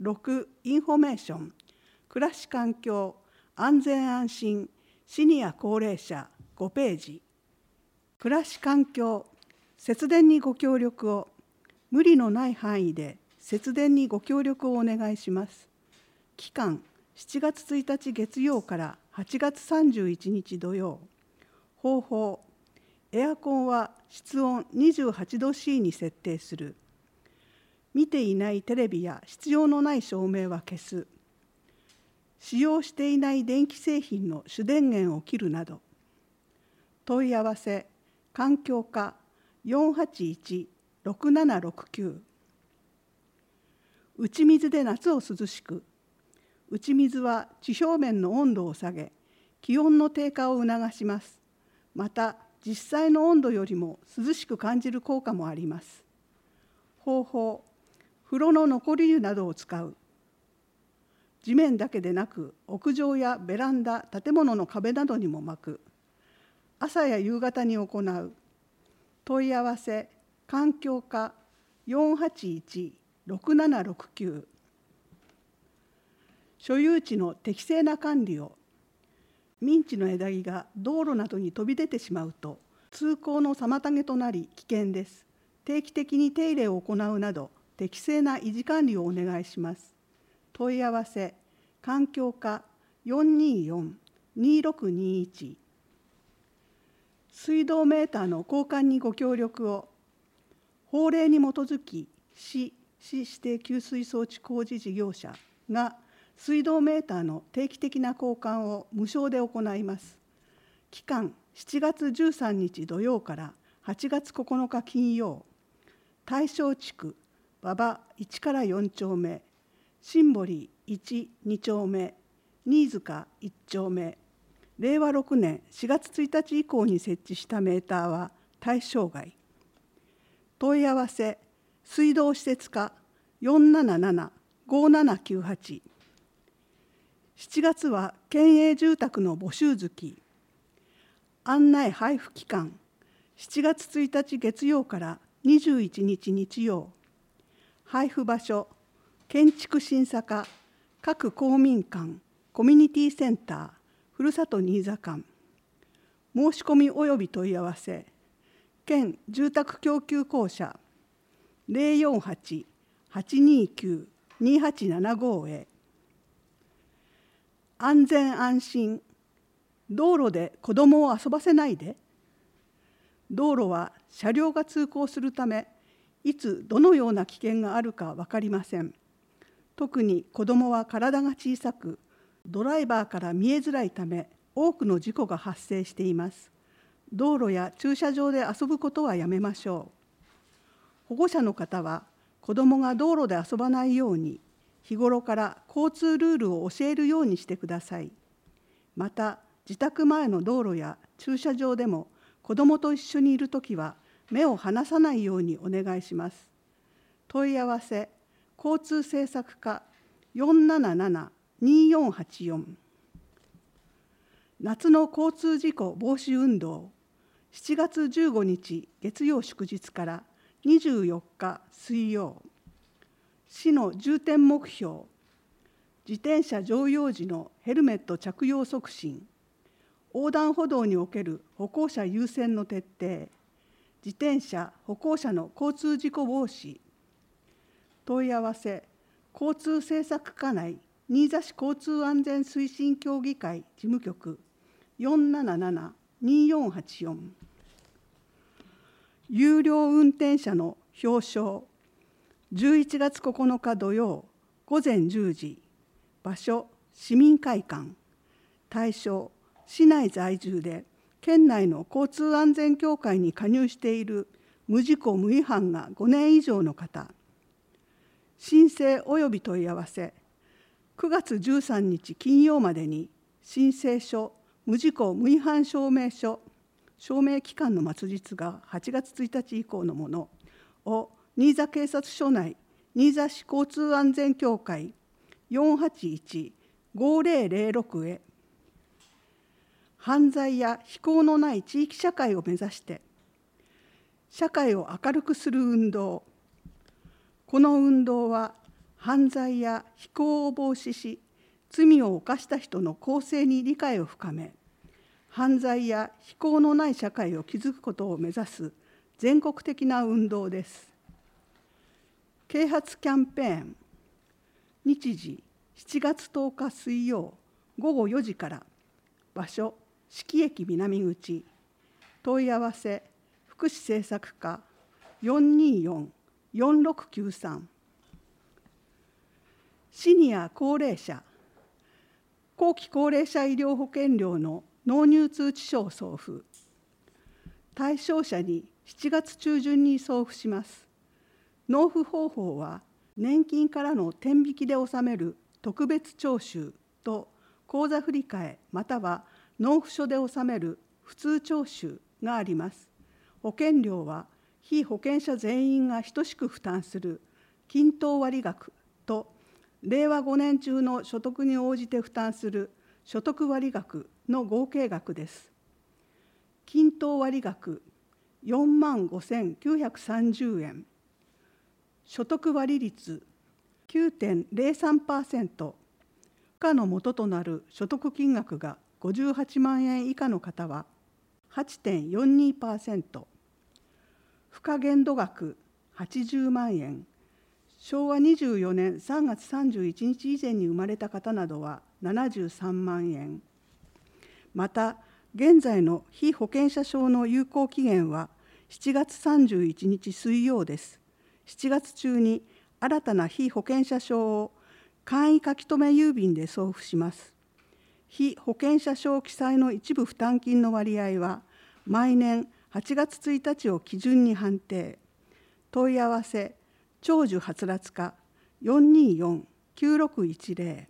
6インフォメーション、暮らし環境、安全安心、シニア高齢者5ページ。暮らし環境、節電にご協力を。無理のない範囲で節電にご協力をお願いします。期間、7月1日月曜から8月31日土曜。方法、エアコンは室温28度 C に設定する。見ていないテレビや必要のない照明は消す。使用していない電気製品の主電源を切るなど。問い合わせ、環境課 481-6769。打ち水で夏を涼しく。打ち水は地表面の温度を下げ、気温の低下を促します。また、実際の温度よりも涼しく感じる効果もあります。方法、風呂の残り湯などを使う。地面だけでなく、屋上やベランダ、建物の壁などにも巻く。朝や夕方に行う。問い合わせ、環境課 481-6769。所有地の適正な管理を。民地の枝木が道路などに飛び出てしまうと、通行の妨げとなり危険です。定期的に手入れを行うなど、適正な維持管理をお願いします。問い合わせ、環境課 424-2621。水道メーターの交換にご協力を。法令に基づき、市指定給水装置工事事業者が水道メーターの定期的な交換を無償で行います。期間、7月13日土曜から8月9日金曜。大正地区、馬場1から4丁目、新堀1、2丁目、新塚1丁目。令和6年4月1日以降に設置したメーターは対象外。問い合わせ、水道施設課 477-5798。7月は県営住宅の募集月。案内配布期間、7月1日月曜から21日日曜。配布場所、建築審査課、各公民館、コミュニティセンター、ふるさと新座館。申し込みおよび問い合わせ、県住宅供給公社 048-829-2875 へ。安全安心、道路で子どもを遊ばせないで。道路は車両が通行するため、いつどのような危険があるか分かりません。特に子どもは体が小さく、ドライバーから見えづらいため、多くの事故が発生しています。道路や駐車場で遊ぶことはやめましょう。保護者の方は、子どもが道路で遊ばないように、日頃から交通ルールを教えるようにしてください。また、自宅前の道路や駐車場でも、子どもと一緒にいるときは、目を離さないようにお願いします。問い合わせ、交通政策課 477-2484。夏の交通事故防止運動、7月15日月曜祝日から24日水曜。市の重点目標、自転車乗用時のヘルメット着用促進、横断歩道における歩行者優先の徹底、自転車・歩行者の交通事故防止。問い合わせ、交通政策課内新座市交通安全推進協議会事務局 477-2484。有料運転者の表彰、11月9日土曜午前10時。場所、市民会館。対象、市内在住で県内の交通安全協会に加入している無事故無違反が5年以上の方。申請および問い合わせ、9月13日金曜までに申請書、無事故無違反証明書、証明期間の末日が8月1日以降のものを新座警察署内新座市交通安全協会 481-5006 へ。犯罪や非行のない地域社会を目指して、社会を明るくする運動。この運動は犯罪や非行を防止し、罪を犯した人の更生に理解を深め、犯罪や非行のない社会を築くことを目指す全国的な運動です。啓発キャンペーン、日時7月10日水曜午後4時から、場所志木駅南口、問い合わせ福祉政策課 424-4693。シニア高齢者、後期高齢者医療保険料の納入通知書を送付。対象者に7月中旬に送付します。納付方法は、年金からの天引きで納める特別徴収と口座振替または納付書で納める普通徴収があります。保険料は被保険者全員が等しく負担する均等割額と令和5年中の所得に応じて負担する所得割額の合計額です。均等割額45,930円、所得割率 9.03%、付加の元となる所得金額が58万円以下の方は 8.42%、付加限度額80万円、昭和24年3月31日以前に生まれた方などは73万円。また、現在の被保険者証の有効期限は7月31日水曜です。7月中に新たな被保険者証を簡易書留郵便で送付します。被保険者証記載の一部負担金の割合は毎年8月1日を基準に判定。問い合わせ長寿はつらつ課 424-9610。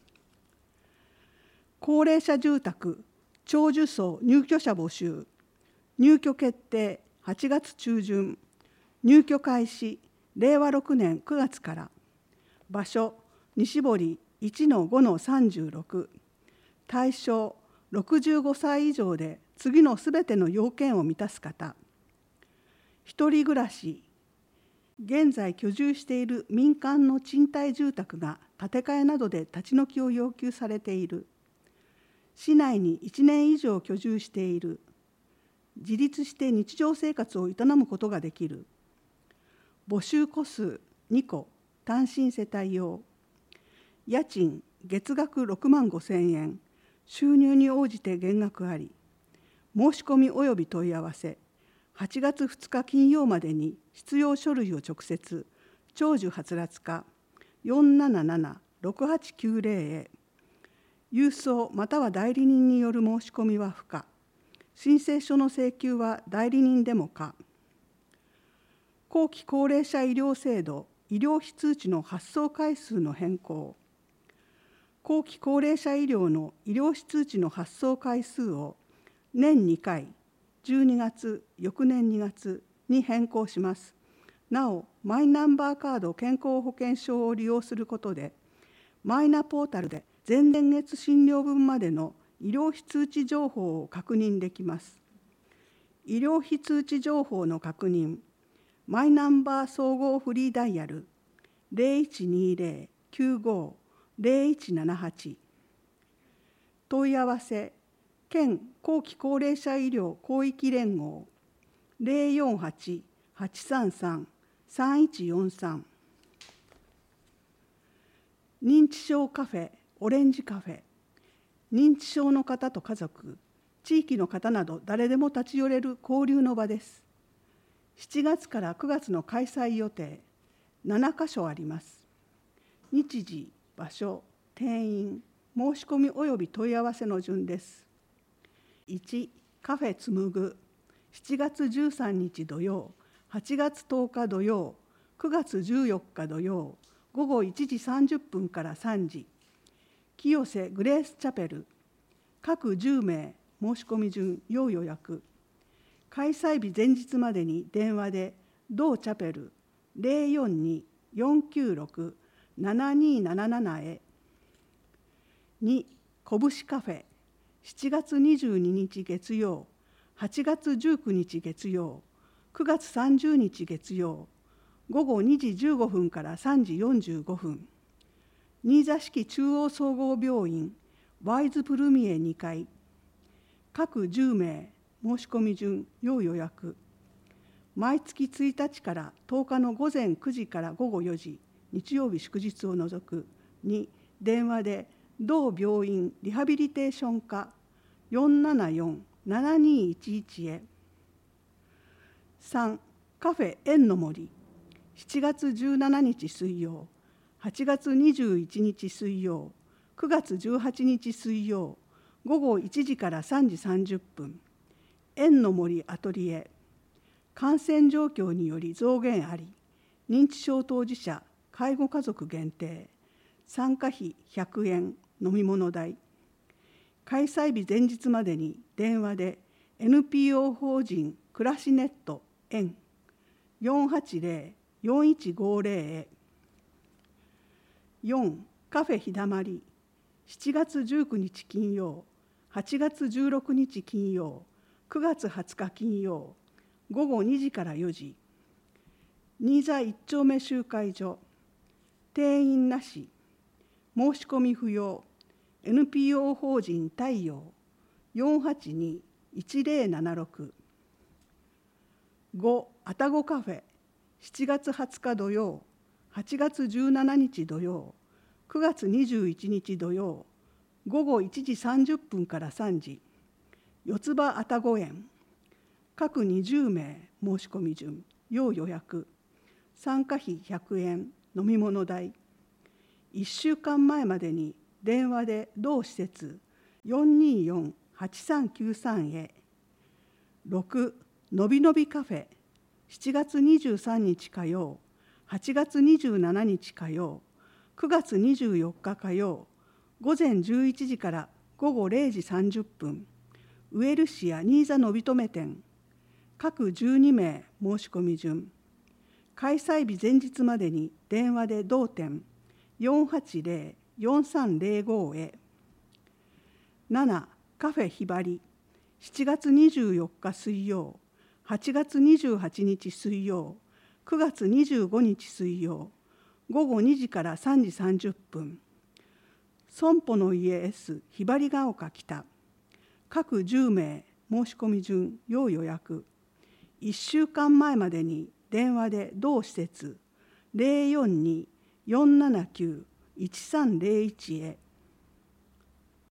高齢者住宅長寿層入居者募集。入居決定8月中旬。入居開始令和6年9月から。場所西堀 1-5-36。対象65歳以上で次のすべての要件を満たす方。一人暮らし、現在居住している民間の賃貸住宅が建て替えなどで立ち退きを要求されている。市内に1年以上居住している。自立して日常生活を営むことができる。募集戸数2戸、単身世帯用。家賃月額6万5千円、収入に応じて減額あり。申し込み及び問い合わせ8月2日金曜までに必要書類を直接長寿はつらつ課 477-6890 へ。郵送または代理人による申し込みは不可。申請書の請求は代理人でも可。後期高齢者医療制度医療費通知の発送回数の変更。後期高齢者医療の医療費通知の発送回数を年2回、12月、翌年2月に変更します。なお、マイナンバーカード健康保険証を利用することで、マイナポータルで前年月診療分までの医療費通知情報を確認できます。医療費通知情報の確認、マイナンバー総合フリーダイヤル 0120-95-0178。問い合わせ、県後期高齢者医療広域連合 048-833-3143。認知症カフェオレンジカフェ。認知症の方と家族、地域の方など誰でも立ち寄れる交流の場です。7月から9月の開催予定7カ所あります。日時、場所、定員、申し込み及び問い合わせの順です。1、カフェつむぐ、7月13日土曜、8月10日土曜、9月14日土曜、午後1時30分から3時。清瀬グレースチャペル、各10名、申し込み順、要予約。開催日前日までに電話で同チャペル 042-496-7277 へ。2、こぶしカフェ、7月22日月曜、8月19日月曜、9月30日月曜、 午後2時15分から3時45分、新座市中央総合病院ワイズプルミエ2階、各10名申し込み順要予約。毎月1日から10日の午前9時から午後4時、日曜日祝日を除くに電話で同病院リハビリテーション課 474-7211 へ。3、カフェ縁の森、7月17日水曜、8月21日水曜、9月18日水曜、午後1時から3時30分、縁の森アトリエ。感染状況により増減あり、認知症当事者、介護家族限定、参加費100円、飲み物代。開催日前日までに電話で NPO 法人暮らしネット縁 480-4150 へ。4、カフェ日だまり、7月19日金曜、8月16日金曜、9月20日金曜、午後2時から4時。新座1丁目集会所、定員なし、申し込み不要、NPO 法人太陽 482-1076。5、愛宕カフェ、7月20日土曜、8月17日土曜、9月21日土曜、午後1時30分から3時、四つ葉愛宕園。各20名申し込み順要予約。参加費100円、飲み物代。1週間前までに電話で同施設 424-8393 へ。6、のびのびカフェ、7月23日火曜、8月27日火曜、9月24日火曜、午前11時から午後0時30分、ウエルシア新座のびとめ店。各12名申し込み順。開催日前日までに電話で同店 480-4305 へ。7、カフェひばり、7月24日水曜、8月28日水曜、9月25日水曜、午後2時から3時30分。損保の家 S ひばりが丘北。各10名申し込み順要予約。1週間前までに電話で同施設 042-479-1301 へ。